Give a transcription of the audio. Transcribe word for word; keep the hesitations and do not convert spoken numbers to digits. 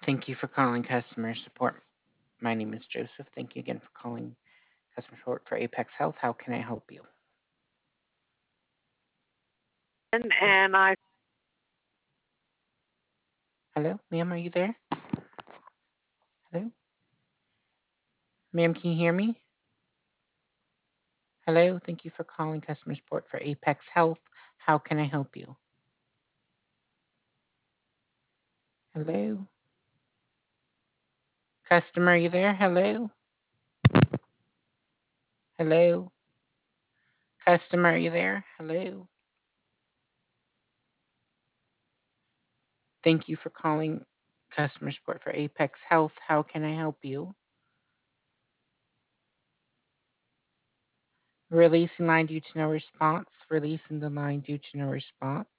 Thank you for calling customer support. My name is Joseph. Thank you again for calling customer support for Apex Health. How can I help you? and I Hello, ma'am, are you there? Hello? Ma'am, can you hear me? Hello, thank you for calling customer support for Apex Health. How can I help you? Hello? Customer, are you there? Hello? Hello? Customer, are you there? Hello? Thank you for calling customer support for Apex Health. How can I help you? Releasing line due to no response. Releasing the line due to no response.